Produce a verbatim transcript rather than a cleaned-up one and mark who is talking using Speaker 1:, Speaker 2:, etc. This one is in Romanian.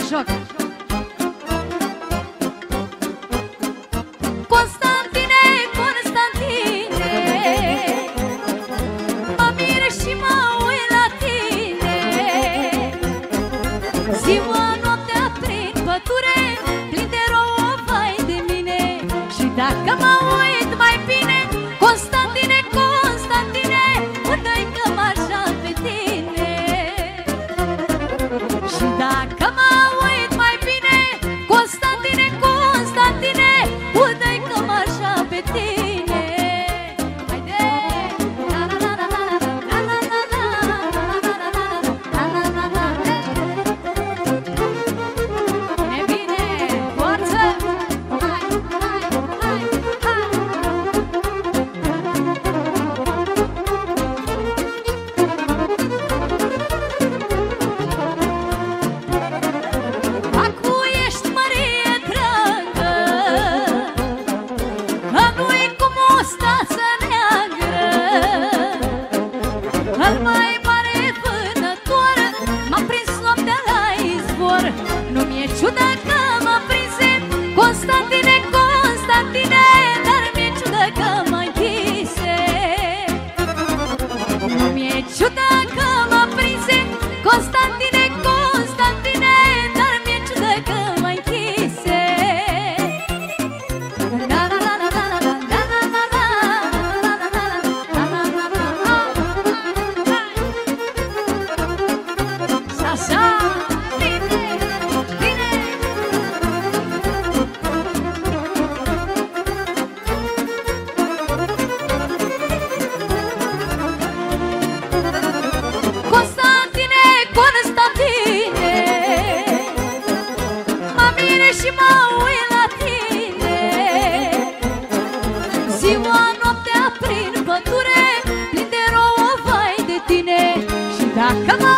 Speaker 1: joc. Constantine, Constantine, mă mir și mă uit la tine. Ziua, noaptea prin pădure, plin de rouă, vai de mine. Și dacă mă uit mai bine, Constantine, Constantine, udă-i cămașa pe tine. Și dacă mă uit mai bine, Constantine, Constantine, udă-i cămașa pe tine. Haide! La la la la la la la la la la la la la. E bine, forță! Hai, hai, hai, hai! Acu ești mărie dragă, nu-i cum o stață neagră. Al mai mare vânător m-a prins noaptea la izvor. Nu mi-e ciudă că m-a prinse Constantine, Constantine, dar mi-e ciudă că mă închise. Nu mi-e ciudă că m-a prinse Constantine, Constantine, dar mi-e ciudă că mă închise. La la la la la la la la la la la la la la la la. Și așa, bine, bine. Constantine, Constantine, mă mire și mă uit la tine. Ziua, noaptea prin pădure, plin de rouă, vai de tine. Și dacă mă